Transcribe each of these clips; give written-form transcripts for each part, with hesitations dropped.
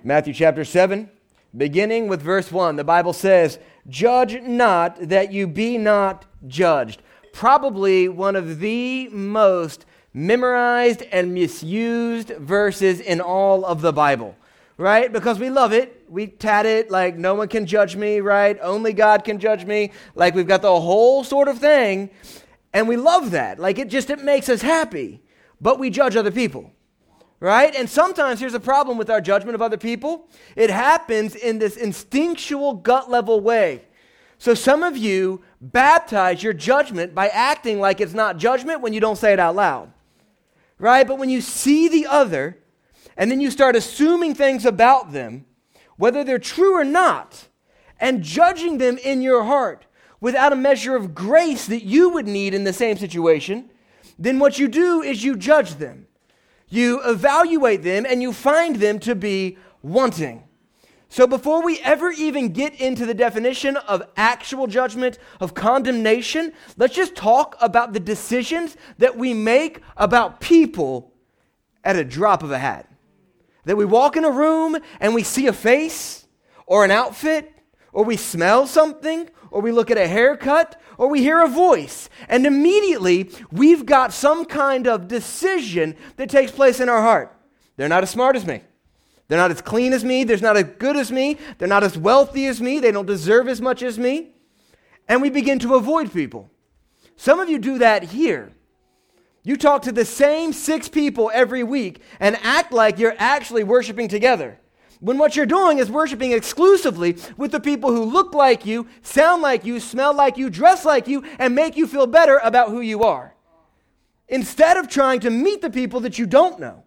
Matthew chapter 7, beginning with verse 1, the Bible says, "Judge not that you be not judged." Probably one of the most memorized and misused verses in all of the Bible, right? Because we love it. We tat it like no one can judge me, right? Only God can judge me. Like we've got the whole sort of thing. And we love that. Like it makes us happy. But we judge other people. Right? And sometimes here's a problem with our judgment of other people. It happens in this instinctual gut level way. So some of you baptize your judgment by acting like it's not judgment when you don't say it out loud. Right? But when you see the other and then you start assuming things about them, whether they're true or not, and judging them in your heart without a measure of grace that you would need in the same situation, then what you do is you judge them. You evaluate them and you find them to be wanting. So before we ever even get into the definition of actual judgment, of condemnation, let's just talk about the decisions that we make about people at a drop of a hat. That we walk in a room and we see a face or an outfit, or we smell something, or we look at a haircut, or we hear a voice, and immediately we've got some kind of decision that takes place in our heart. They're not as smart as me. They're not as clean as me. They're not as good as me. They're not as wealthy as me. They don't deserve as much as me. And we begin to avoid people. Some of you do that here. You talk to the same 6 people every week and act like you're actually worshiping together, when what you're doing is worshiping exclusively with the people who look like you, sound like you, smell like you, dress like you, and make you feel better about who you are, instead of trying to meet the people that you don't know.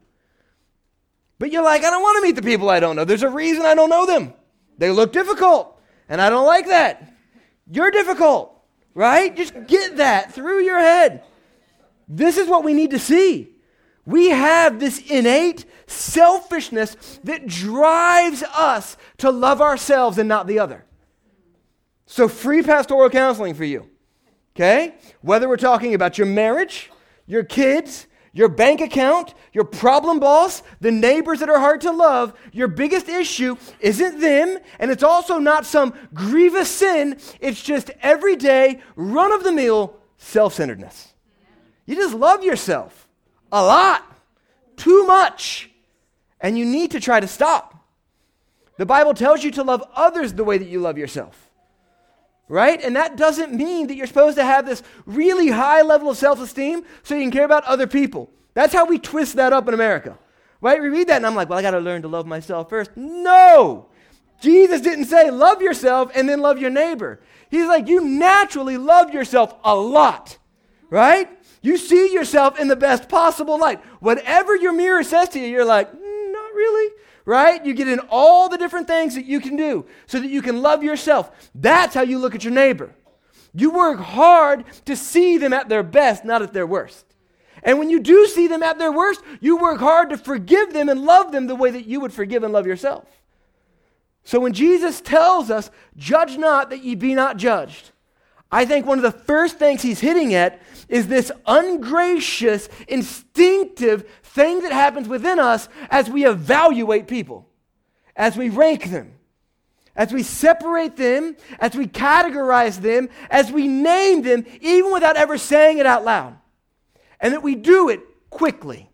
But you're like, I don't want to meet the people I don't know. There's a reason I don't know them. They look difficult, and I don't like that. You're difficult, right? Just get that through your head. This is what we need to see. We have this innate selfishness that drives us to love ourselves and not the other. So free pastoral counseling for you, okay? Whether we're talking about your marriage, your kids, your bank account, your problem boss, the neighbors that are hard to love, your biggest issue isn't them, and it's also not some grievous sin. It's just everyday, run-of-the-mill self-centeredness. You just love yourself a lot, too much, and you need to try to stop. The Bible tells you to love others the way that you love yourself, right? And that doesn't mean that you're supposed to have this really high level of self-esteem so you can care about other people. That's how we twist that up in America, right? We read that and I'm like, well, I got to learn to love myself first. No! Jesus didn't say love yourself and then love your neighbor. He's like, you naturally love yourself a lot, right? You see yourself in the best possible light. Whatever your mirror says to you, you're like, not really, right? You get in all the different things that you can do so that you can love yourself. That's how you look at your neighbor. You work hard to see them at their best, not at their worst. And when you do see them at their worst, you work hard to forgive them and love them the way that you would forgive and love yourself. So when Jesus tells us, judge not that ye be not judged, I think one of the first things he's hitting at is this ungracious, instinctive thing that happens within us as we evaluate people, as we rank them, as we separate them, as we categorize them, as we name them, even without ever saying it out loud. And that we do it quickly,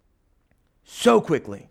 so quickly.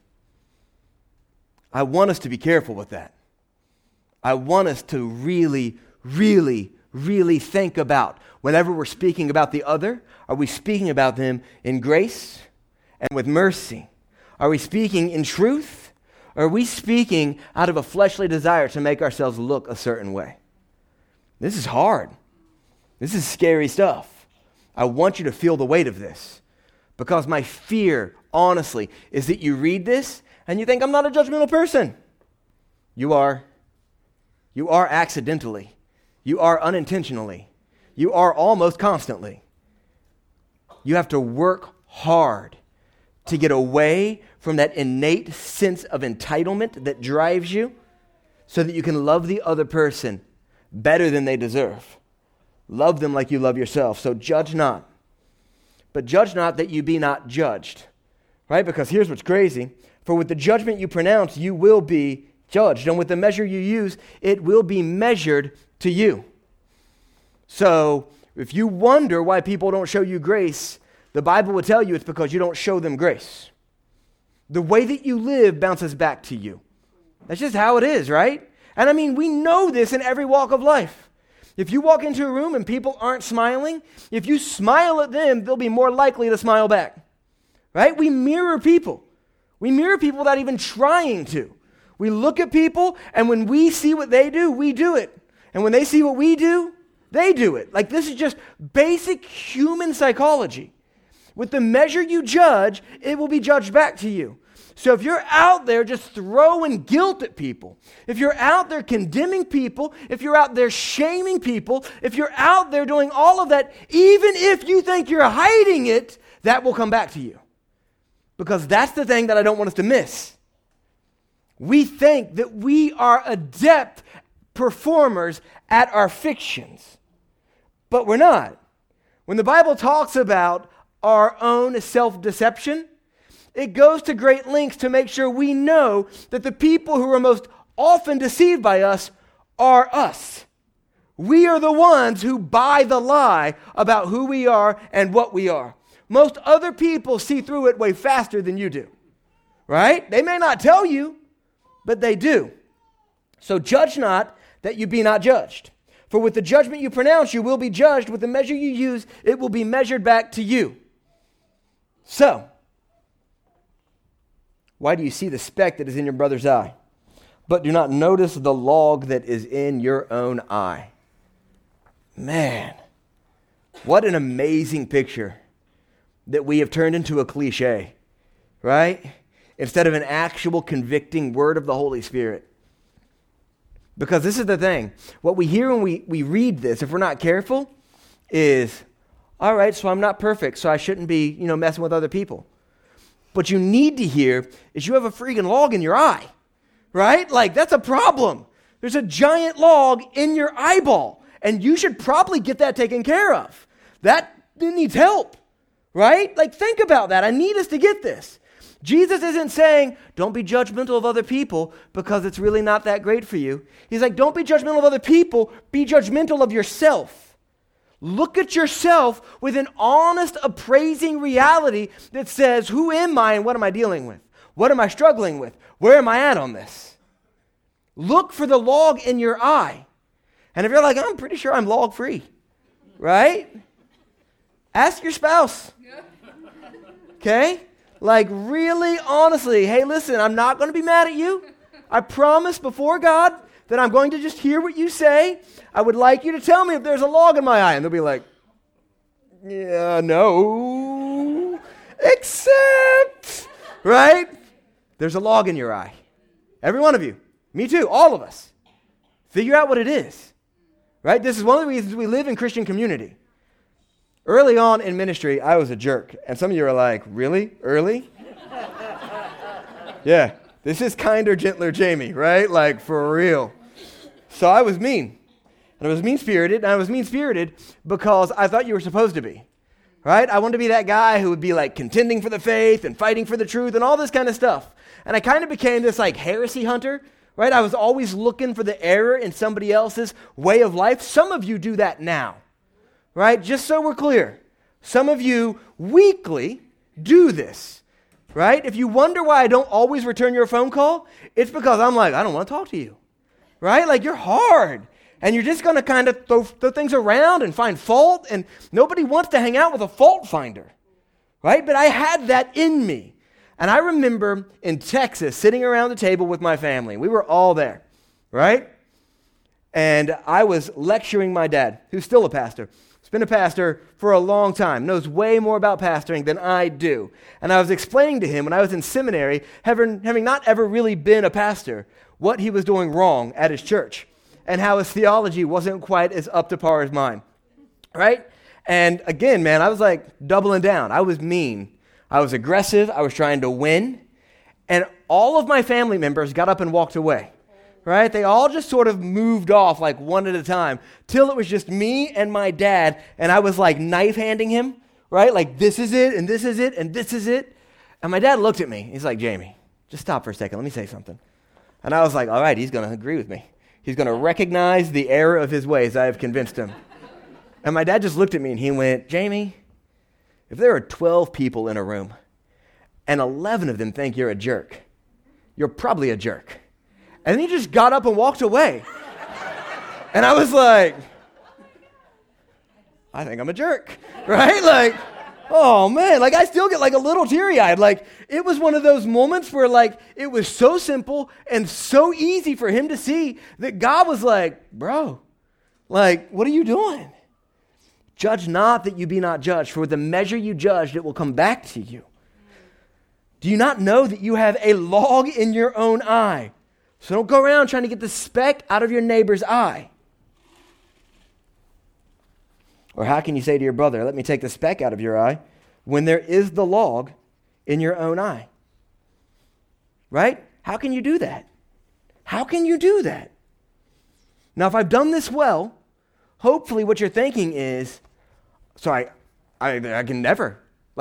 I want us to be careful with that. I want us to really think about, whenever we're speaking about the other, are we speaking about them in grace and with mercy? Are we speaking in truth? Or are we speaking out of a fleshly desire to make ourselves look a certain way? This is hard. This is scary stuff. I want you to feel the weight of this, because my fear, honestly, is that you read this and you think, I'm not a judgmental person. You are. You are accidentally. You are unintentionally. You are almost constantly. You have to work hard to get away from that innate sense of entitlement that drives you so that you can love the other person better than they deserve. Love them like you love yourself. So judge not. But judge not that you be not judged. Right? Because here's what's crazy. For with the judgment you pronounce, you will be judged. And with the measure you use, it will be measured to you. So if you wonder why people don't show you grace, the Bible will tell you it's because you don't show them grace. The way that you live bounces back to you. That's just how it is, right? And I mean, we know this in every walk of life. If you walk into a room and people aren't smiling, if you smile at them, they'll be more likely to smile back, right? We mirror people. We mirror people without even trying to. We look at people, and when we see what they do, we do it. And when they see what we do, they do it. Like, this is just basic human psychology. With the measure you judge, it will be judged back to you. So if you're out there just throwing guilt at people, if you're out there condemning people, if you're out there shaming people, if you're out there doing all of that, even if you think you're hiding it, that will come back to you. Because that's the thing that I don't want us to miss. We think that we are adept performers at our fictions, but we're not. When the Bible talks about our own self-deception, it goes to great lengths to make sure we know that the people who are most often deceived by us are us. We are the ones who buy the lie about who we are and what we are. Most other people see through it way faster than you do, right? They may not tell you, but they do. So judge not that you be not judged. For with the judgment you pronounce, you will be judged. With the measure you use, it will be measured back to you. So, why do you see the speck that is in your brother's eye, but do not notice the log that is in your own eye? Man, what an amazing picture that we have turned into a cliche, right? Instead of an actual convicting word of the Holy Spirit. Because this is the thing. What we hear when we read this, if we're not careful, is, all right, so I'm not perfect, so I shouldn't be, messing with other people. What you need to hear is you have a freaking log in your eye, right? Like, that's a problem. There's a giant log in your eyeball, and you should probably get that taken care of. That needs help, right? Like, think about that. I need us to get this. Jesus isn't saying, don't be judgmental of other people because it's really not that great for you. He's like, don't be judgmental of other people. Be judgmental of yourself. Look at yourself with an honest, appraising reality that says, who am I and what am I dealing with? What am I struggling with? Where am I at on this? Look for the log in your eye. And if you're like, I'm pretty sure I'm log free, right? Ask your spouse. Okay? Like, really, honestly, hey, listen, I'm not going to be mad at you. I promise before God that I'm going to just hear what you say. I would like you to tell me if there's a log in my eye. And they'll be like, yeah, no, except, right? There's a log in your eye. Every one of you. Me too, all of us. Figure out what it is, right? This is one of the reasons we live in Christian community. Early on in ministry, I was a jerk. And some of you are like, really? Early? Yeah, this is kinder, gentler Jamie, right? Like, for real. So I was mean. And I was mean-spirited. And I was mean-spirited because I thought you were supposed to be, right? I wanted to be that guy who would be like contending for the faith and fighting for the truth and all this kind of stuff. And I kind of became this like heresy hunter, right? I was always looking for the error in somebody else's way of life. Some of you do that now. Right? Just so we're clear. Some of you weekly do this. Right? If you wonder why I don't always return your phone call, it's because I'm like, I don't want to talk to you. Right? Like, you're hard. And you're just going to kind of throw things around and find fault. And nobody wants to hang out with a fault finder. Right? But I had that in me. And I remember in Texas sitting around the table with my family. We were all there. Right? And I was lecturing my dad, who's still a pastor. Been a pastor for a long time, knows way more about pastoring than I do. And I was explaining to him when I was in seminary, having not ever really been a pastor, what he was doing wrong at his church and how his theology wasn't quite as up to par as mine, right? And again, man, I was like doubling down. I was mean. I was aggressive. I was trying to win. And all of my family members got up and walked away. Right? They all just sort of moved off like one at a time till it was just me and my dad, and I was like knife handing him, right? Like, this is it, and this is it, and this is it. And my dad looked at me. He's like, Jamie, just stop for a second. Let me say something. And I was like, all right, he's going to agree with me. He's going to recognize the error of his ways. I have convinced him. And my dad just looked at me and he went, Jamie, if there are 12 people in a room and 11 of them think you're a jerk, you're probably a jerk. And he just got up and walked away. And I was like, I think I'm a jerk, right? Like, oh man, like I still get like a little teary-eyed. Like it was one of those moments where like it was so simple and so easy for him to see that God was like, bro, like what are you doing? Judge not that you be not judged, for with the measure you judged, it will come back to you. Do you not know that you have a log in your own eye? So don't go around trying to get the speck out of your neighbor's eye. Or how can you say to your brother, let me take the speck out of your eye, when there is the log in your own eye? Right? How can you do that? How can you do that? Now, if I've done this well, hopefully what you're thinking is, so I can never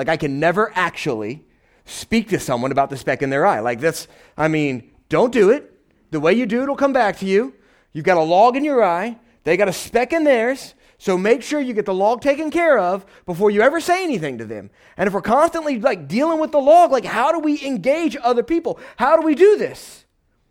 actually speak to someone about the speck in their eye. Like this, don't do it. The way you do it will come back to you. You've got a log in your eye. They got a speck in theirs. So make sure you get the log taken care of before you ever say anything to them. And if we're constantly like dealing with the log, like how do we engage other people? How do we do this?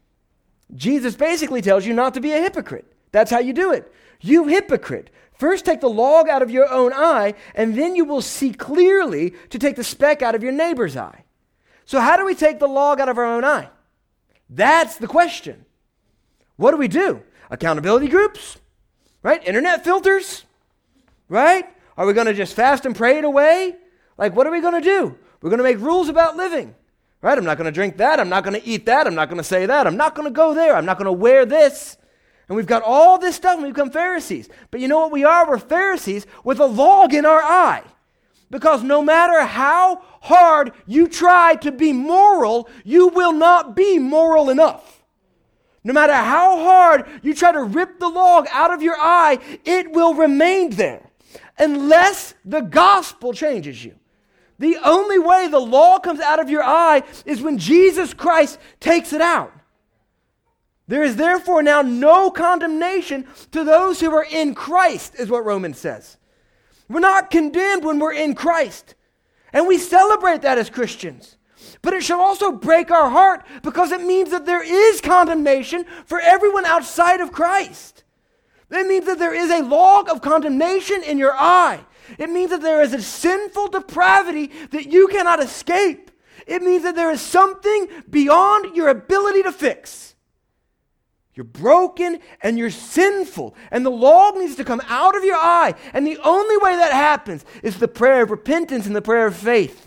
Jesus basically tells you not to be a hypocrite. That's how you do it. You hypocrite. First take the log out of your own eye, and then you will see clearly to take the speck out of your neighbor's eye. So how do we take the log out of our own eye? That's the question. What do? Accountability groups? Right? Internet filters? Right? Are we going to just fast and pray it away? Like, what are we going to do? We're going to make rules about living. Right? I'm not going to drink that. I'm not going to eat that. I'm not going to say that. I'm not going to go there. I'm not going to wear this. And we've got all this stuff and we become Pharisees. But you know what we are? We're Pharisees with a log in our eye. Because no matter how hard you try to be moral, you will not be moral enough. No matter how hard you try to rip the log out of your eye, it will remain there unless the gospel changes you. The only way the log comes out of your eye is when Jesus Christ takes it out. There is therefore now no condemnation to those who are in Christ, is what Romans says. We're not condemned when we're in Christ. And we celebrate that as Christians. But it should also break our heart because it means that there is condemnation for everyone outside of Christ. It means that there is a log of condemnation in your eye. It means that there is a sinful depravity that you cannot escape. It means that there is something beyond your ability to fix. You're broken and you're sinful, and the log needs to come out of your eye. And the only way that happens is the prayer of repentance and the prayer of faith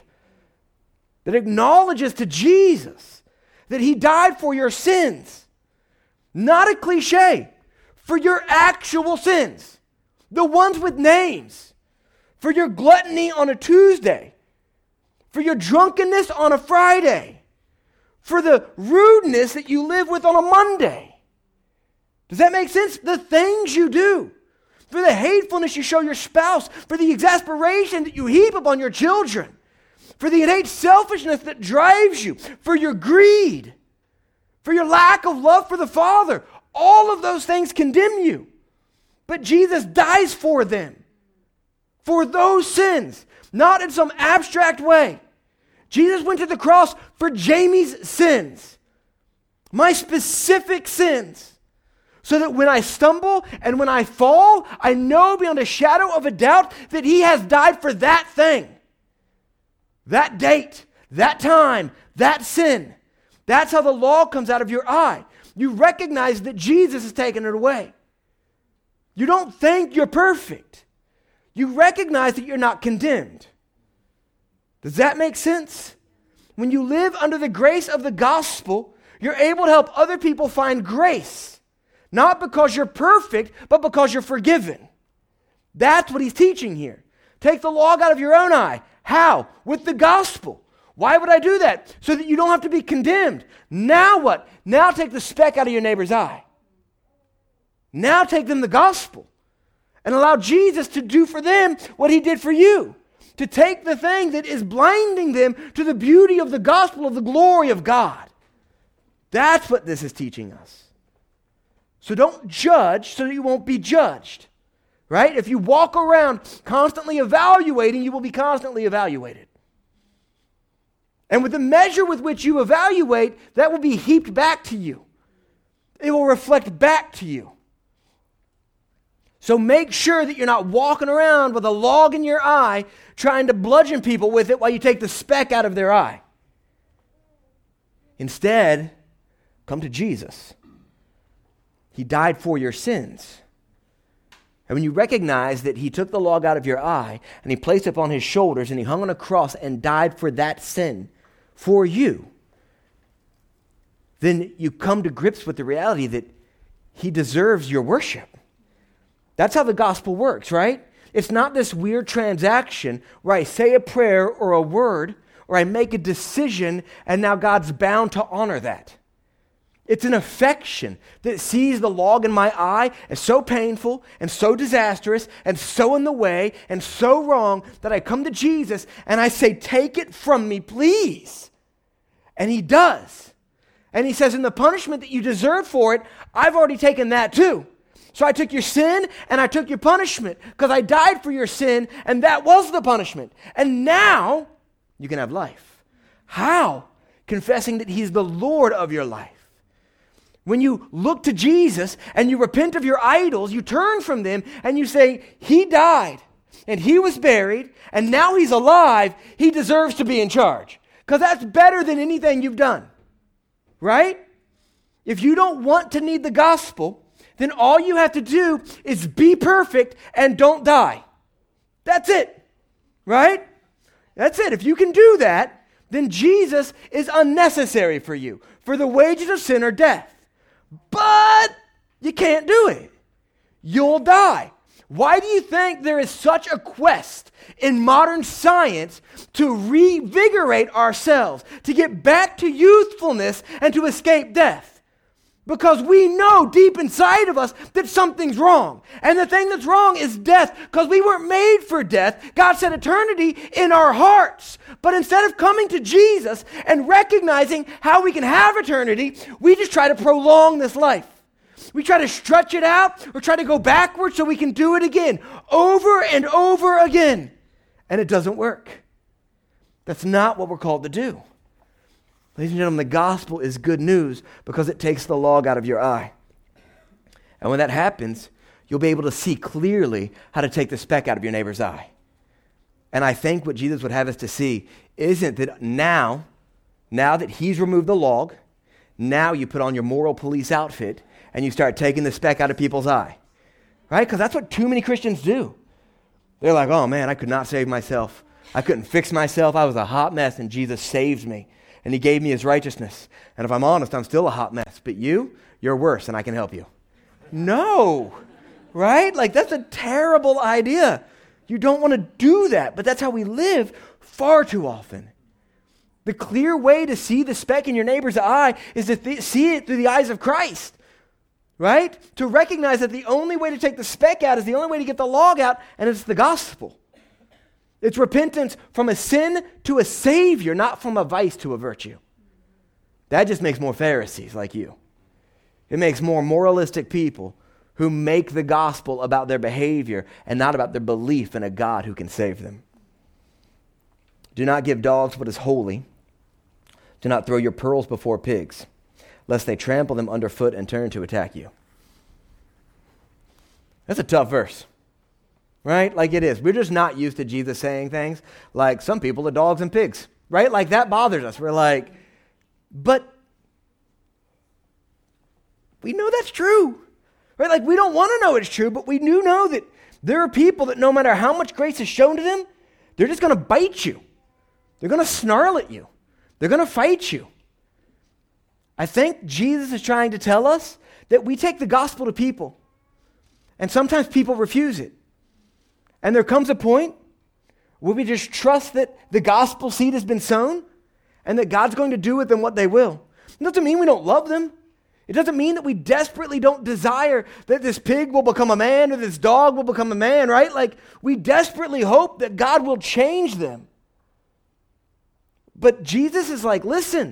that acknowledges to Jesus that he died for your sins. Not a cliche, for your actual sins, the ones with names, for your gluttony on a Tuesday, for your drunkenness on a Friday, for the rudeness that you live with on a Monday. Does that make sense? The things you do, for the hatefulness you show your spouse, for the exasperation that you heap upon your children, for the innate selfishness that drives you, for your greed, for your lack of love for the Father. All of those things condemn you. But Jesus dies for them, for those sins, not in some abstract way. Jesus went to the cross for Jamie's sins, my specific sins, so that when I stumble and when I fall, I know beyond a shadow of a doubt that he has died for that thing. That date, that time, that sin. That's how the log comes out of your eye. You recognize that Jesus has taken it away. You don't think you're perfect. You recognize that you're not condemned. Does that make sense? When you live under the grace of the gospel, you're able to help other people find grace. Not because you're perfect, but because you're forgiven. That's what he's teaching here. Take the log out of your own eye. How? With the gospel. Why would I do that? So that you don't have to be condemned. Now what? Now take the speck out of your neighbor's eye. Now take them the gospel and allow Jesus to do for them what he did for you. To take the thing that is blinding them to the beauty of the gospel of the glory of God. That's what this is teaching us. So don't judge so that you won't be judged. Right? If you walk around constantly evaluating, you will be constantly evaluated. And with the measure with which you evaluate, that will be heaped back to you. It will reflect back to you. So make sure that you're not walking around with a log in your eye trying to bludgeon people with it while you take the speck out of their eye. Instead, come to Jesus. He died for your sins. And when you recognize that he took the log out of your eye and he placed it upon his shoulders and he hung on a cross and died for that sin for you, then you come to grips with the reality that he deserves your worship. That's how the gospel works, right? It's not this weird transaction where I say a prayer or a word or I make a decision and now God's bound to honor that. It's an affection that sees the log in my eye as so painful and so disastrous and so in the way and so wrong that I come to Jesus and I say, take it from me, please. And he does. And he says, in the punishment that you deserve for it, I've already taken that too. So I took your sin and I took your punishment because I died for your sin and that was the punishment. And now you can have life. How? Confessing that he's the Lord of your life. When you look to Jesus and you repent of your idols, you turn from them and you say, he died and he was buried and now he's alive. He deserves to be in charge because that's better than anything you've done, right? If you don't want to need the gospel, then all you have to do is be perfect and don't die. That's it, right? That's it. If you can do that, then Jesus is unnecessary for you. For the wages of sin are death. But you can't do it. You'll die. Why do you think there is such a quest in modern science to revigorate ourselves, to get back to youthfulness and to escape death? Because we know deep inside of us that something's wrong. And the thing that's wrong is death, because we weren't made for death. God set eternity in our hearts. But instead of coming to Jesus and recognizing how we can have eternity, we just try to prolong this life. We try to stretch it out or try to go backwards so we can do it again, over and over again. And it doesn't work. That's not what we're called to do. Ladies and gentlemen, the gospel is good news because it takes the log out of your eye. And when that happens, you'll be able to see clearly how to take the speck out of your neighbor's eye. And I think what Jesus would have us to see isn't that now that he's removed the log, now you put on your moral police outfit and you start taking the speck out of people's eye. Right? Because that's what too many Christians do. They're like, oh man, I could not save myself. I couldn't fix myself. I was a hot mess and Jesus saved me. And he gave me his righteousness. And if I'm honest, I'm still a hot mess. But you're worse and I can help you. No, right? Like that's a terrible idea. You don't want to do that. But that's how we live far too often. The clear way to see the speck in your neighbor's eye is to see it through the eyes of Christ. Right? To recognize that the only way to take the speck out is the only way to get the log out, and it's the gospel. It's repentance from a sin to a Savior, not from a vice to a virtue. That just makes more Pharisees like you. It makes more moralistic people who make the gospel about their behavior and not about their belief in a God who can save them. Do not give dogs what is holy. Do not throw your pearls before pigs, lest they trample them underfoot and turn to attack you. That's a tough verse. Right? Like it is. We're just not used to Jesus saying things like some people are dogs and pigs. Right? Like that bothers us. We're like, but we know that's true. Right? Like we don't want to know it's true, but we do know that there are people that no matter how much grace is shown to them, they're just going to bite you. They're going to snarl at you. They're going to fight you. I think Jesus is trying to tell us that we take the gospel to people, and sometimes people refuse it. And there comes a point where we just trust that the gospel seed has been sown and that God's going to do with them what they will. It doesn't mean we don't love them. It doesn't mean that we desperately don't desire that this pig will become a man or this dog will become a man, right? Like we desperately hope that God will change them. But Jesus is like, listen,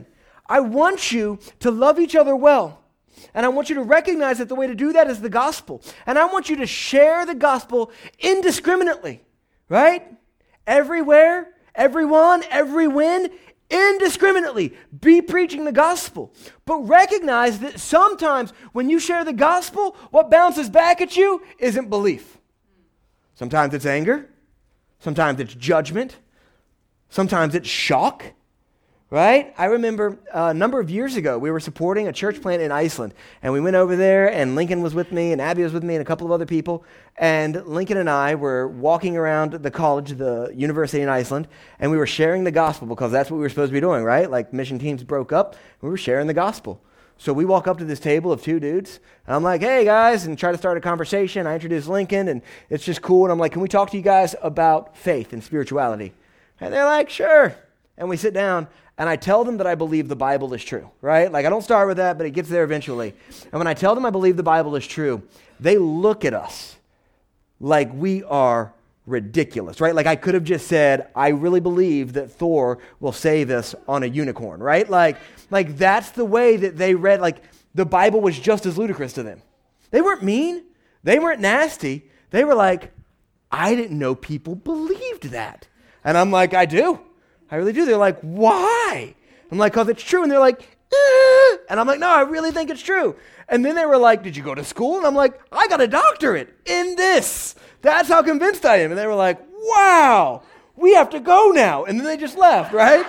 I want you to love each other well. And I want you to recognize that the way to do that is the gospel. And I want you to share the gospel indiscriminately, right? Everywhere, everyone, every when, indiscriminately. Be preaching the gospel. But recognize that sometimes when you share the gospel, what bounces back at you isn't belief. Sometimes it's anger. Sometimes it's judgment. Sometimes it's shock. Right? I remember a number of years ago, we were supporting a church plant in Iceland, and we went over there, and Lincoln was with me, and Abby was with me, and a couple of other people, and Lincoln and I were walking around the college, the university in Iceland, and we were sharing the gospel, because that's what we were supposed to be doing, right? Like, mission teams broke up, and we were sharing the gospel. So we walk up to this table of two dudes, and I'm like, hey, guys, and try to start a conversation. I introduce Lincoln, and it's just cool, and I'm like, can we talk to you guys about faith and spirituality? And they're like, sure. And we sit down, and I tell them that I believe the Bible is true, right? Like, I don't start with that, but it gets there eventually. And when I tell them I believe the Bible is true, they look at us like we are ridiculous, right? Like, I could have just said, I really believe that Thor will save us on a unicorn, right? Like that's the way that they read, like, the Bible was just as ludicrous to them. They weren't mean. They weren't nasty. They were like, I didn't know people believed that. And I'm like, I do. I really do. They're like, why? I'm like, because it's true. And they're like, eh. And I'm like, no, I really think it's true. And then they were like, did you go to school? And I'm like, I got a doctorate in this. That's how convinced I am. And they were like, wow, we have to go now. And then they just left, right?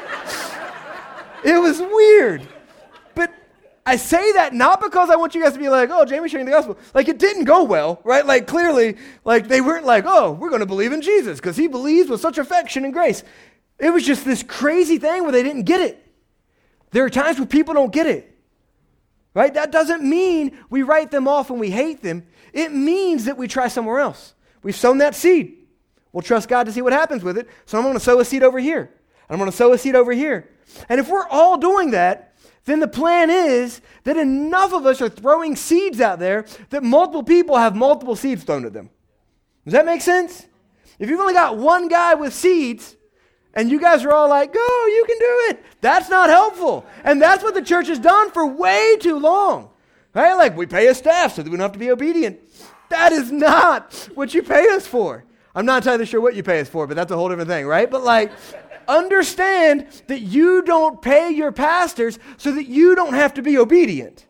It was weird. But I say that not because I want you guys to be like, oh, Jamie's sharing the gospel. Like, it didn't go well, right? Like, clearly, like, they weren't like, oh, we're going to believe in Jesus because he believes with such affection and grace. It was just this crazy thing where they didn't get it. There are times where people don't get it, right? That doesn't mean we write them off and we hate them. It means that we try somewhere else. We've sown that seed. We'll trust God to see what happens with it. So I'm going to sow a seed over here. I'm going to sow a seed over here. And if we're all doing that, then the plan is that enough of us are throwing seeds out there that multiple people have multiple seeds thrown at them. Does that make sense? If you've only got one guy with seeds, and you guys are all like, go, you can do it. That's not helpful. And that's what the church has done for way too long. Right? Like, we pay a staff so that we don't have to be obedient. That is not what you pay us for. I'm not entirely sure what you pay us for, but that's a whole different thing, right? But like, understand that you don't pay your pastors so that you don't have to be obedient.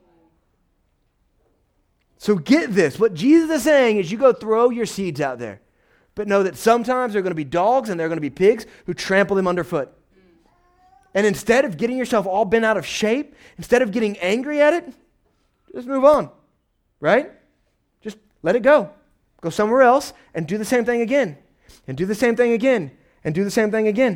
So get this. What Jesus is saying is you go throw your seeds out there. But know that sometimes there are going to be dogs and there are going to be pigs who trample them underfoot. And instead of getting yourself all bent out of shape, instead of getting angry at it, just move on, right? Just let it go. Go somewhere else and do the same thing again. And do the same thing again. And do the same thing again.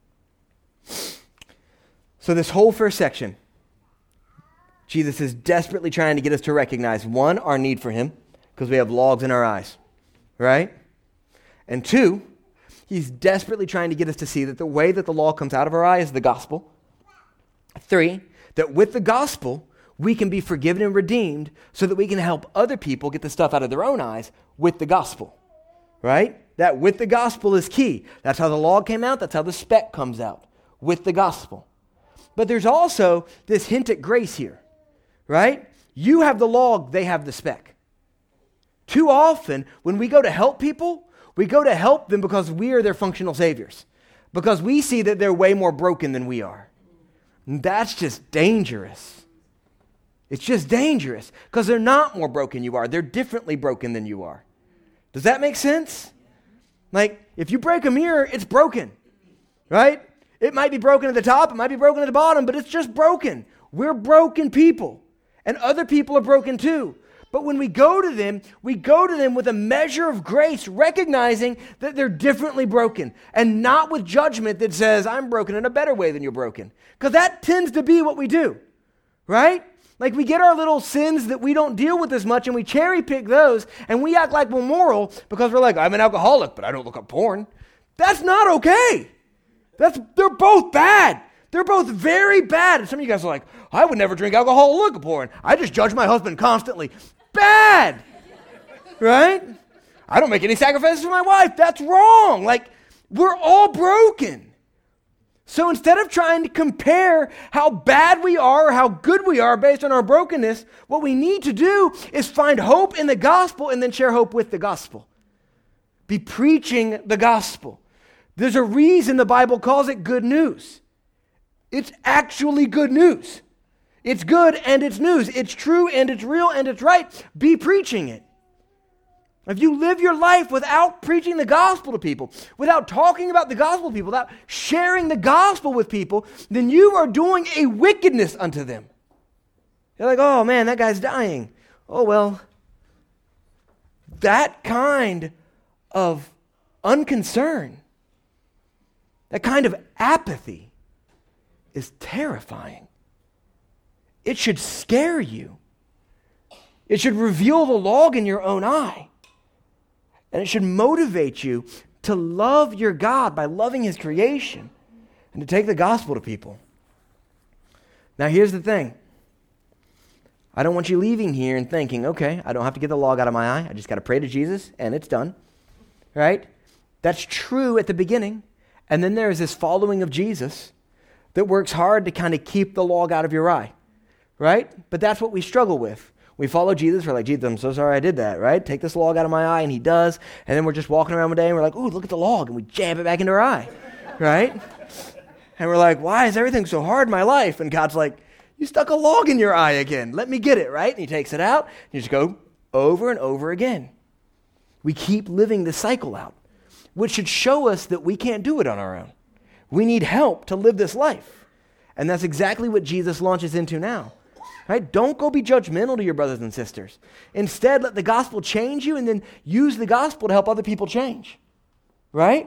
So this whole first section, Jesus is desperately trying to get us to recognize, one, our need for him, because we have logs in our eyes, right? And two, he's desperately trying to get us to see that the way that the law comes out of our eye is the gospel. Three, that with the gospel, we can be forgiven and redeemed so that we can help other people get the stuff out of their own eyes with the gospel, right? That with the gospel is key. That's how the law came out. That's how the speck comes out, with the gospel. But there's also this hint at grace here, right? You have the log, they have the speck. Too often, when we go to help people, we go to help them because we are their functional saviors, because we see that they're way more broken than we are. And that's just dangerous. It's just dangerous because they're not more broken you are. They're differently broken than you are. Does that make sense? Like, if you break a mirror, it's broken, right? It might be broken at the top, it might be broken at the bottom, but it's just broken. We're broken people, and other people are broken too. But when we go to them with a measure of grace, recognizing that they're differently broken, and not with judgment that says, I'm broken in a better way than you're broken. Because that tends to be what we do, right? Like, we get our little sins that we don't deal with as much, and we cherry pick those, and we act like we're moral because we're like, I'm an alcoholic, but I don't look up porn. That's not okay. They're both bad. They're both very bad. And some of you guys are like, I would never drink alcohol or look at porn. I just judge my husband constantly. Bad, right? I don't make any sacrifices for my wife. That's wrong. Like, we're all broken. So instead of trying to compare how bad we are or how good we are based on our brokenness, what we need to do is find hope in the gospel and then share hope with the gospel. Be preaching the gospel. There's a reason the Bible calls it good news. It's actually good news. It's good and it's news. It's true and it's real and it's right. Be preaching it. If you live your life without preaching the gospel to people, without talking about the gospel to people, without sharing the gospel with people, then you are doing a wickedness unto them. You're like, oh man, that guy's dying. Oh well. That kind of unconcern, that kind of apathy is terrifying. It should scare you. It should reveal the log in your own eye. And it should motivate you to love your God by loving His creation and to take the gospel to people. Now here's the thing. I don't want you leaving here and thinking, okay, I don't have to get the log out of my eye. I just got to pray to Jesus and it's done. Right? That's true at the beginning. And then there is this following of Jesus that works hard to kind of keep the log out of your eye. Right? But that's what we struggle with. We follow Jesus, we're like, Jesus, I'm so sorry I did that, right? Take this log out of my eye, and He does. And then we're just walking around one day, and we're like, ooh, look at the log, and we jab it back into our eye, right? And we're like, why is everything so hard in my life? And God's like, you stuck a log in your eye again. Let me get it, right? And He takes it out, and you just go over and over again. We keep living the cycle out, which should show us that we can't do it on our own. We need help to live this life. And that's exactly what Jesus launches into now. Right? Don't go be judgmental to your brothers and sisters. Instead, let the gospel change you and then use the gospel to help other people change. Right?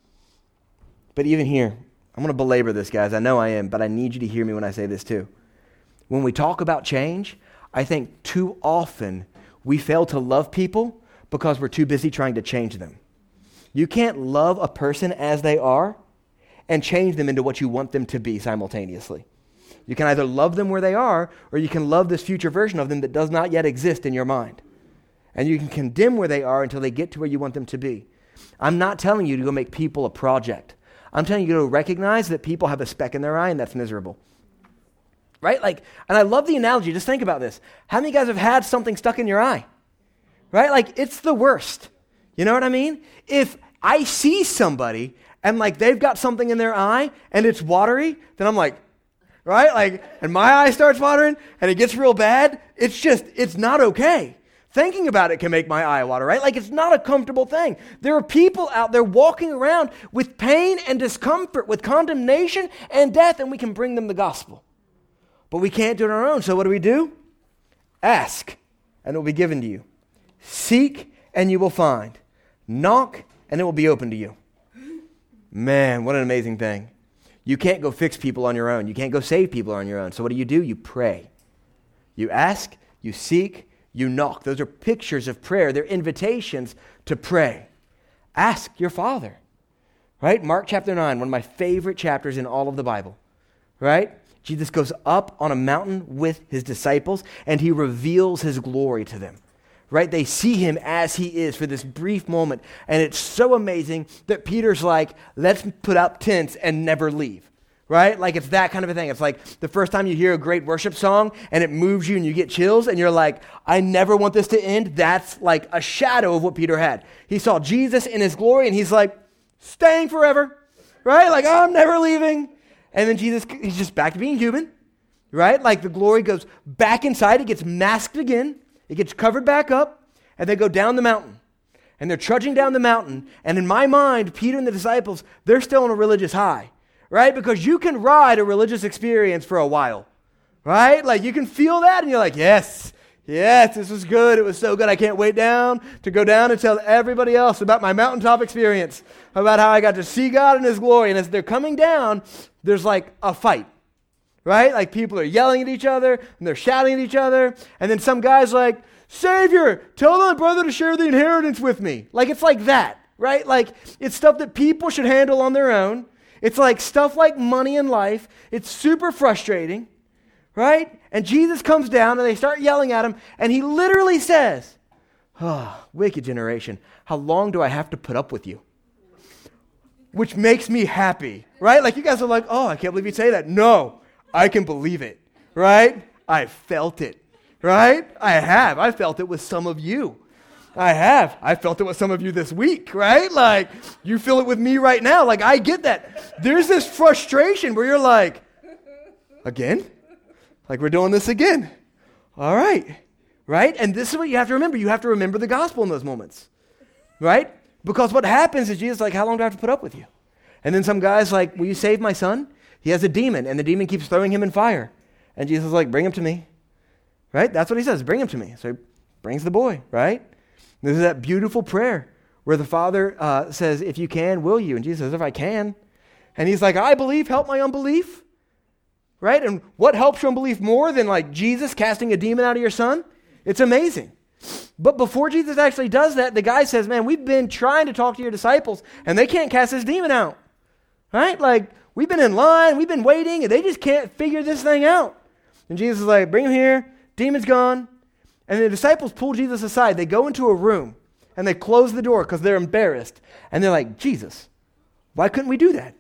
But even here, I'm going to belabor this, guys. I know I am, but I need you to hear me when I say this too. When we talk about change, I think too often we fail to love people because we're too busy trying to change them. You can't love a person as they are and change them into what you want them to be simultaneously. You can either love them where they are, or you can love this future version of them that does not yet exist in your mind. And you can condemn where they are until they get to where you want them to be. I'm not telling you to go make people a project. I'm telling you to recognize that people have a speck in their eye, and that's miserable. Right? And I love the analogy. Just think about this. How many guys have had something stuck in your eye? Right? It's the worst. You know what I mean? If I see somebody and they've got something in their eye and it's watery, then I'm like, right? And my eye starts watering and it gets real bad. It's not okay. Thinking about it can make my eye water, right? It's not a comfortable thing. There are people out there walking around with pain and discomfort, with condemnation and death, and we can bring them the gospel. But we can't do it on our own. So what do? Ask, and it will be given to you. Seek, and you will find. Knock, and it will be open to you. Man, what an amazing thing. You can't go fix people on your own. You can't go save people on your own. So what do? You pray. You ask, you seek, you knock. Those are pictures of prayer. They're invitations to pray. Ask your Father. Right? Mark chapter 9, one of my favorite chapters in all of the Bible. Right? Jesus goes up on a mountain with His disciples, and He reveals His glory to them. Right? They see Him as He is for this brief moment. And it's so amazing that Peter's like, let's put up tents and never leave. Right? It's that kind of a thing. It's like the first time you hear a great worship song and it moves you and you get chills and you're like, I never want this to end. That's like a shadow of what Peter had. He saw Jesus in His glory and he's like, staying forever. Right? I'm never leaving. And then Jesus, He's just back to being human. Right? The glory goes back inside. It gets masked again. It gets covered back up, and they go down the mountain. And they're trudging down the mountain, and in my mind, Peter and the disciples, they're still on a religious high, right? Because you can ride a religious experience for a while, right? You can feel that, and you're like, yes, this was good. It was so good. I can't wait to go down and tell everybody else about my mountaintop experience, about how I got to see God in His glory. And as they're coming down, there's a fight. Right? People are yelling at each other, and they're shouting at each other, and then some guy's like, Savior, tell my brother to share the inheritance with me. It's like that, right? It's stuff that people should handle on their own. It's stuff like money and life. It's super frustrating, right? And Jesus comes down, and they start yelling at Him, and He literally says, wicked generation, how long do I have to put up with you? which makes me happy, right? Like you guys are like, oh, I can't believe you say that. No, I can believe it, right? I felt it, right? I have. I felt it with some of you. I have. I felt it with some of you this week, right? Like, you feel it with me right now. Like, I get that. There's this frustration where you're like, again? Like, we're doing this again. All right. Right? And this is what you have to remember. You have to remember the gospel in those moments, right? Because what happens is Jesus is like, how long do I have to put up with you? And then some guy's like, will you save my son? He has a demon, and the demon keeps throwing him in fire. And Jesus is like, bring him to me, right? That's what he says, bring him to me. So he brings the boy, right? This is that beautiful prayer where the father says, if you can, will you? And Jesus says, if I can. And he's like, I believe, help my unbelief, right? And what helps your unbelief more than like Jesus casting a demon out of your son? It's amazing. But before Jesus actually does that, the guy says, man, we've been trying to talk to your disciples and they can't cast this demon out, right? Like we've been in line, we've been waiting, and they just can't figure this thing out. And Jesus is like, bring him here, demon's gone. And the disciples pull Jesus aside. They go into a room and they close the door because they're embarrassed. And they're like, Jesus, why couldn't we do that?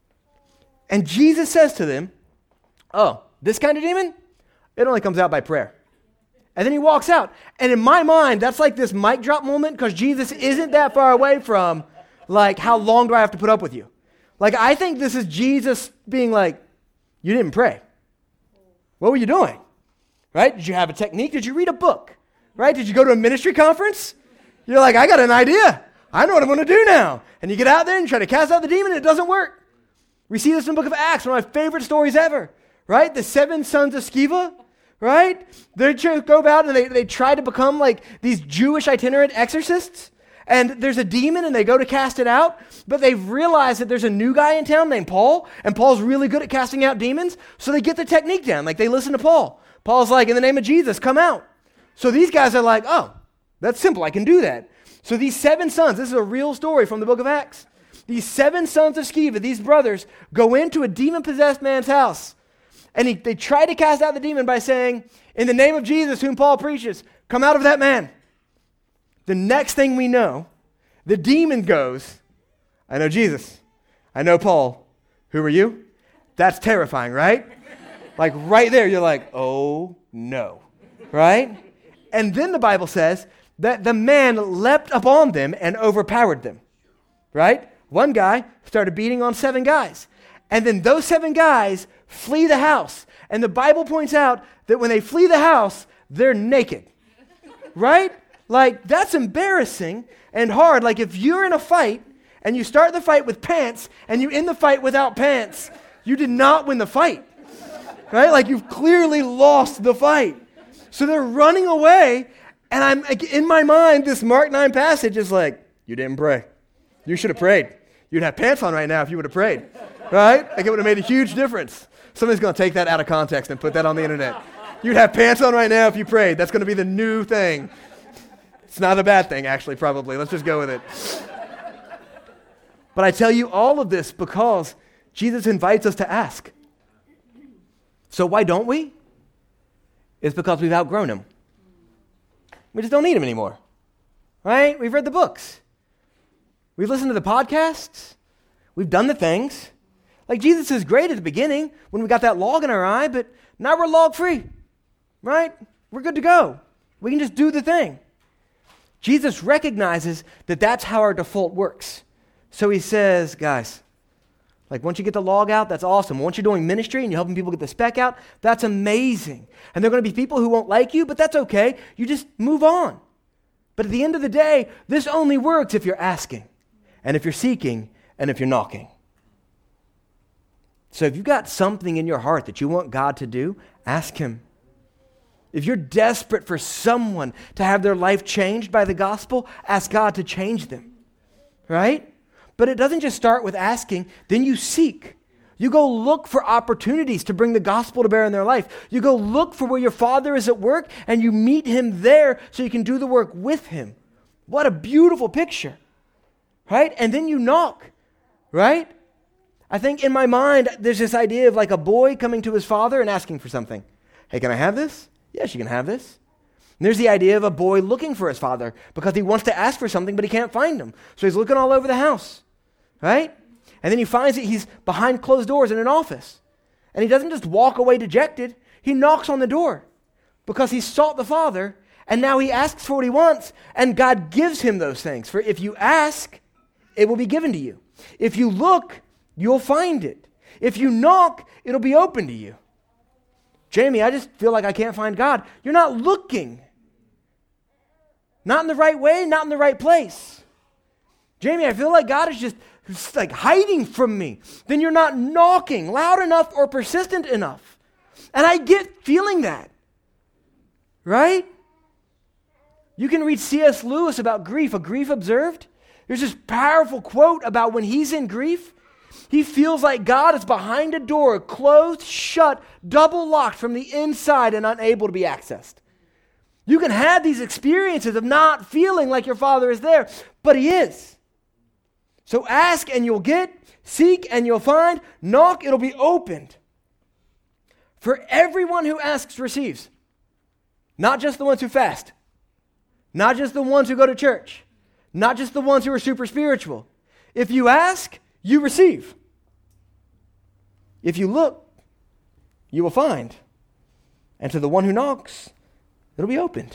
And Jesus says to them, oh, this kind of demon? It only comes out by prayer. And then he walks out. And in my mind, that's like this mic drop moment because Jesus isn't that far away from like, how long do I have to put up with you? Like, I think this is Jesus being like, you didn't pray. What were you doing? Right? Did you have a technique? Did you read a book? Right? Did you go to a ministry conference? You're like, I got an idea. I know what I'm going to do now. And you get out there and try to cast out the demon, and it doesn't work. We see this in the book of Acts, one of my favorite stories ever. Right? The 7 sons of Sceva, right? They go out and they try to become like these Jewish itinerant exorcists. And there's a demon and they go to cast it out, but they've realized that there's a new guy in town named Paul, and Paul's really good at casting out demons, so they get the technique down. Like they listen to Paul. Paul's like, in the name of Jesus, come out. So these guys are like, oh, that's simple, I can do that. So these 7 sons, this is a real story from the book of Acts. These 7 sons of Sceva, these brothers, go into a demon-possessed man's house. And they try to cast out the demon by saying, in the name of Jesus, whom Paul preaches, come out of that man. The next thing we know, the demon goes, I know Jesus. I know Paul. Who are you? That's terrifying, right? Like right there, you're like, oh no, right? And then the Bible says that the man leapt upon them and overpowered them, right? One guy started beating on 7 guys. And then those 7 guys flee the house. And the Bible points out that when they flee the house, they're naked, right? Like, that's embarrassing and hard. Like, if you're in a fight and you start the fight with pants and you end the fight without pants, you did not win the fight, right? Like, you've clearly lost the fight. So they're running away, and I'm in my mind, this Mark 9 passage is like, you didn't pray. You should have prayed. You'd have pants on right now if you would have prayed, right? Like, it would have made a huge difference. Somebody's going to take that out of context and put that on the internet. You'd have pants on right now if you prayed. That's going to be the new thing. It's not a bad thing, actually, probably. Let's just go with it. But I tell you all of this because Jesus invites us to ask. So why don't we? It's because we've outgrown him. We just don't need him anymore, right? We've read the books. We've listened to the podcasts. We've done the things. Like Jesus is great at the beginning when we got that log in our eye, but now we're log free, right? We're good to go. We can just do the thing. Jesus recognizes that that's how our default works. So he says, guys, like once you get the log out, that's awesome. Once you're doing ministry and you're helping people get the speck out, that's amazing. And there are going to be people who won't like you, but that's okay. You just move on. But at the end of the day, this only works if you're asking, and if you're seeking, and if you're knocking. So if you've got something in your heart that you want God to do, ask him. If you're desperate for someone to have their life changed by the gospel, ask God to change them, right? But it doesn't just start with asking, then you seek. You go look for opportunities to bring the gospel to bear in their life. You go look for where your Father is at work, and you meet him there so you can do the work with him. What a beautiful picture, right? And then you knock, right? I think in my mind, there's this idea of like a boy coming to his father and asking for something. Hey, can I have this? Yes, you can have this. And there's the idea of a boy looking for his father because he wants to ask for something, but he can't find him. So he's looking all over the house, right? And then he finds that he's behind closed doors in an office. And he doesn't just walk away dejected. He knocks on the door because he sought the Father, and now he asks for what he wants, and God gives him those things. For if you ask, it will be given to you. If you look, you'll find it. If you knock, it'll be open to you. Jamie, I just feel like I can't find God. You're not looking. Not in the right way, not in the right place. Jamie, I feel like God is just like hiding from me. Then you're not knocking loud enough or persistent enough. And I get feeling that. Right? You can read C.S. Lewis about grief, A Grief Observed. There's this powerful quote about when he's in grief, he feels like God is behind a door, closed, shut, double locked from the inside and unable to be accessed. You can have these experiences of not feeling like your Father is there, but he is. So ask and you'll get, seek and you'll find, knock, it'll be opened. For everyone who asks receives. Not just the ones who fast. Not just the ones who go to church. Not just the ones who are super spiritual. If you ask, you receive. If you look, you will find. And to the one who knocks, it'll be opened.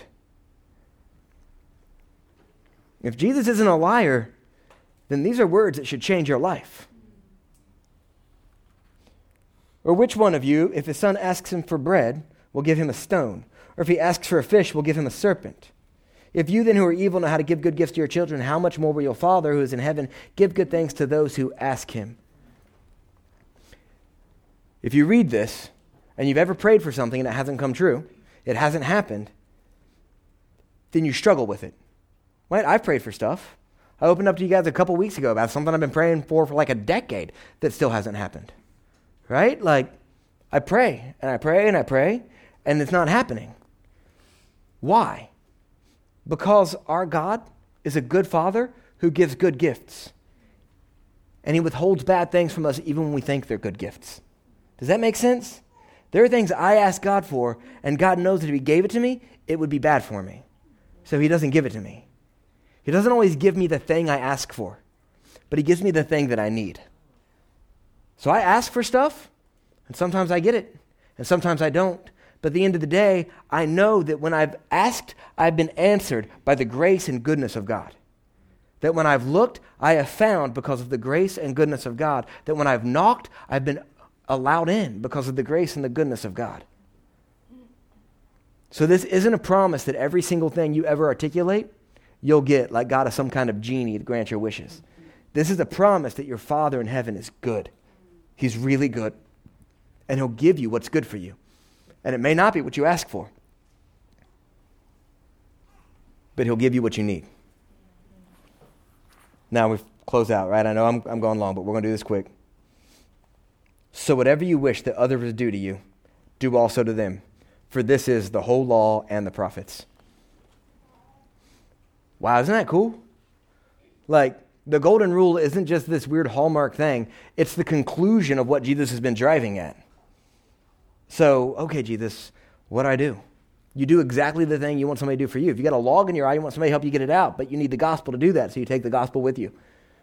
If Jesus isn't a liar, then these are words that should change your life. Or which one of you, if his son asks him for bread, will give him a stone? Or if he asks for a fish, will give him a serpent? If you then who are evil know how to give good gifts to your children, how much more will your Father who is in heaven give good things to those who ask him? If you read this, and you've ever prayed for something and it hasn't come true, it hasn't happened, then you struggle with it. Right? I've prayed for stuff. I opened up to you guys a couple weeks ago about something I've been praying for like a decade that still hasn't happened. Right? Like, I pray, and I pray, and I pray, and it's not happening. Why? Because our God is a good Father who gives good gifts. And he withholds bad things from us even when we think they're good gifts. Does that make sense? There are things I ask God for, and God knows that if he gave it to me, it would be bad for me. So he doesn't give it to me. He doesn't always give me the thing I ask for, but he gives me the thing that I need. So I ask for stuff, and sometimes I get it, and sometimes I don't. But at the end of the day, I know that when I've asked, I've been answered by the grace and goodness of God. That when I've looked, I have found because of the grace and goodness of God. That when I've knocked, I've been allowed in because of the grace and the goodness of God. So this isn't a promise that every single thing you ever articulate, you'll get like God is some kind of genie to grant your wishes. This is a promise that your Father in heaven is good. He's really good. And he'll give you what's good for you. And it may not be what you ask for, but he'll give you what you need. Now we close out, right? I know I'm going long, but we're going to do this quick. So whatever you wish that others do to you, do also to them. For this is the whole law and the prophets. Wow, isn't that cool? Like, the golden rule isn't just this weird hallmark thing. It's the conclusion of what Jesus has been driving at. So, okay, Jesus, what do I do? You do exactly the thing you want somebody to do for you. If you got a log in your eye, you want somebody to help you get it out, but you need the gospel to do that, so you take the gospel with you.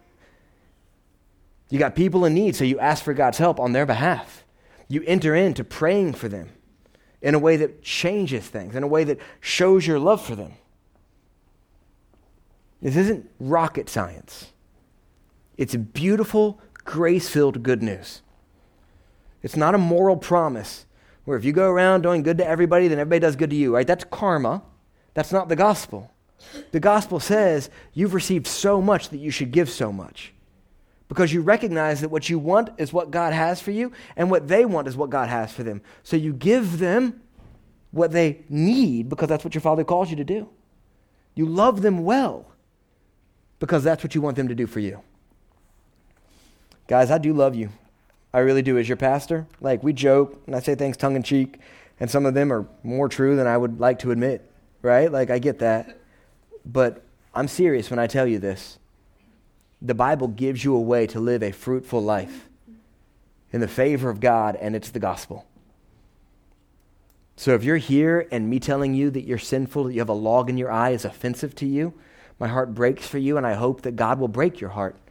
You got people in need, so you ask for God's help on their behalf. You enter into praying for them in a way that changes things, in a way that shows your love for them. This isn't rocket science. It's beautiful, grace-filled good news. It's not a moral promise where if you go around doing good to everybody, then everybody does good to you, right? That's karma. That's not the gospel. The gospel says you've received so much that you should give so much because you recognize that what you want is what God has for you and what they want is what God has for them. So you give them what they need because that's what your Father calls you to do. You love them well because that's what you want them to do for you. Guys, I do love you. I really do. As your pastor, like, we joke and I say things tongue in cheek, and some of them are more true than I would like to admit, right? Like, I get that. But I'm serious when I tell you this. The Bible gives you a way to live a fruitful life in the favor of God, and it's the gospel. So if you're here and me telling you that you're sinful, that you have a log in your eye is offensive to you, my heart breaks for you, and I hope that God will break your heart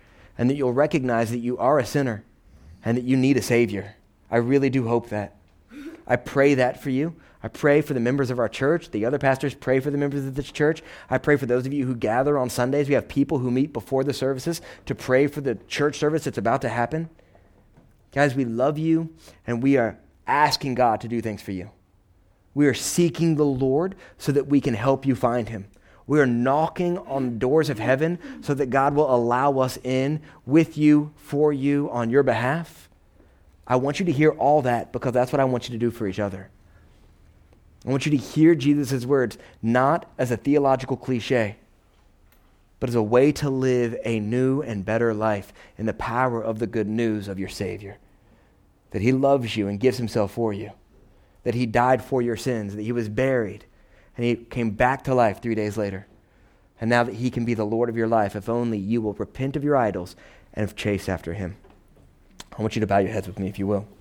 and that you'll recognize that you are a sinner and that you need a Savior. I really do hope that. I pray that for you. I pray for the members of our church. The other pastors pray for the members of this church. I pray for those of you who gather on Sundays. We have people who meet before the services to pray for the church service that's about to happen. Guys, we love you, and we are asking God to do things for you. We are seeking the Lord so that we can help you find him. We are knocking on the doors of heaven so that God will allow us in with you, for you, on your behalf. I want you to hear all that because that's what I want you to do for each other. I want you to hear Jesus' words not as a theological cliche, but as a way to live a new and better life in the power of the good news of your Savior. That he loves you and gives himself for you. That he died for your sins, that he was buried, and he came back to life 3 days later. And now that he can be the Lord of your life, if only you will repent of your idols and chase after him. I want you to bow your heads with me, if you will.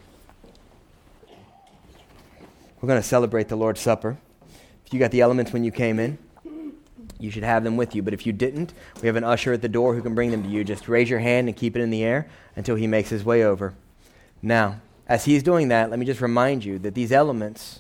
We're going to celebrate the Lord's Supper. If you got the elements when you came in, you should have them with you. But if you didn't, we have an usher at the door who can bring them to you. Just raise your hand and keep it in the air until he makes his way over. Now, as he's doing that, let me just remind you that these elements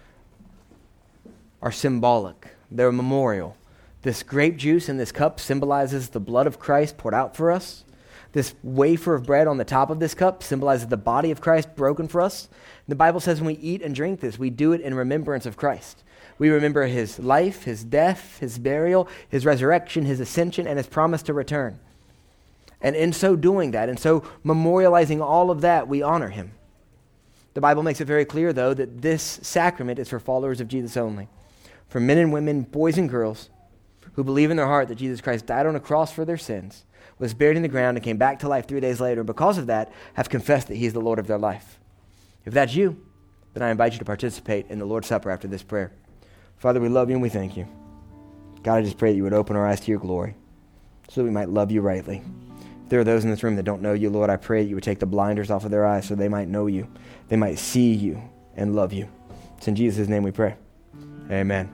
are symbolic. They're a memorial. This grape juice in this cup symbolizes the blood of Christ poured out for us. This wafer of bread on the top of this cup symbolizes the body of Christ broken for us. And the Bible says when we eat and drink this, we do it in remembrance of Christ. We remember his life, his death, his burial, his resurrection, his ascension, and his promise to return. And in so doing that, and so memorializing all of that, we honor him. The Bible makes it very clear, though, that this sacrament is for followers of Jesus only. For men and women, boys and girls, who believe in their heart that Jesus Christ died on a cross for their sins, was buried in the ground, and came back to life 3 days later, and because of that, have confessed that he is the Lord of their life. If that's you, then I invite you to participate in the Lord's Supper after this prayer. Father, we love you and we thank you. God, I just pray that you would open our eyes to your glory so that we might love you rightly. If there are those in this room that don't know you, Lord, I pray that you would take the blinders off of their eyes so they might know you. They might see you and love you. It's in Jesus' name we pray. Amen.